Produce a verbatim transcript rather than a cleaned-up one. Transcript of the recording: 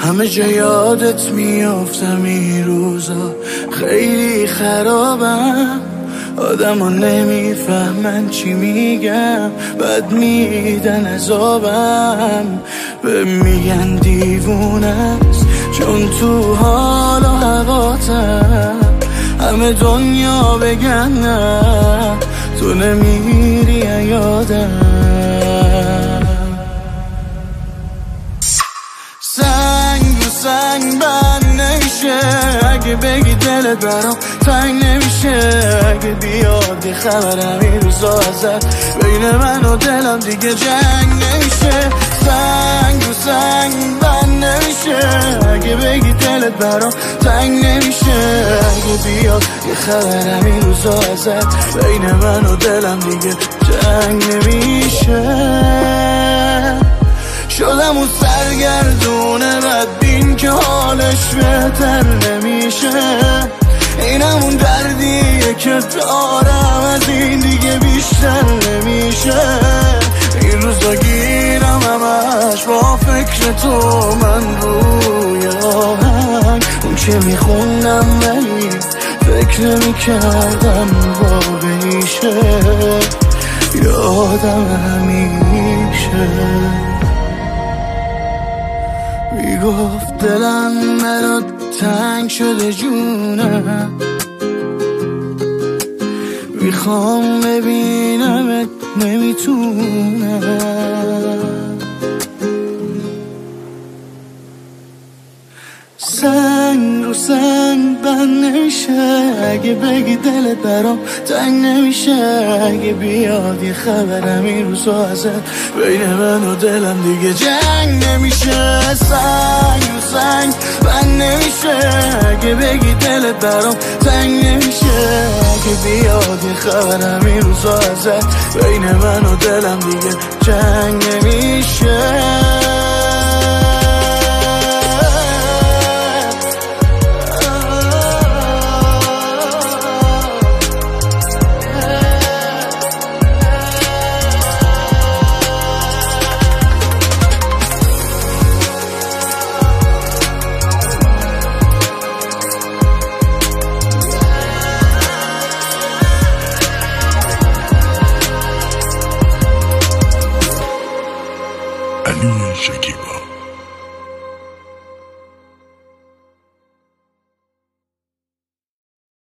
همه جا یادت میافتم این روزا، خیلی خرابم. آدم ها نمیفهمن چی میگم، بد میدن عذابم. به میگن دیوونه است چون تو حال و هواتم. همه دنیا بگن نه تو نمیری یادم. سنگ و سنگ بند نمیشه اگه بگی دلت برام تنگ نمیشه. اگه بیاد یه خبرم این روزا ازت، بین من و دلم دیگه جنگ نمیشه. سنگ و سنگ بند نمیشه اگه بگی دلت برام تنگ نمیشه. اگه بیاد یه خبرم این روزا ازت، بین من و دلم دیگه جنگ نمیشه. شدم اون سرگردونه بدبین که حالش بهتر نمیشه. اینم اون دردیه که دارم، از این دیگه بیشتر نمیشه. این روزا گیرم همش با فکر تو، من روی آهنگ اون که میخوندم ولی فکر نمیکردم واقعیشه. یادم همیشه میگفت دلم برات تنگ شده جونم، میخوام ببینمت نمیتونم. سنگ رو سنگ بند نمیشه اگه بگی دلت برام تنگ نمیشه. اگه بیاد یه خبرم این روزا ازت، بین من و دلم دیگه جنگ نمیشه. سنگ رو سنگ بند نمیشه اگه بگی دلت برام تنگ نمیشه. اگه بیاد یه خبرم این روزا ازت، بین من و دلم دیگه جنگ نمیشه. علی شکیبا.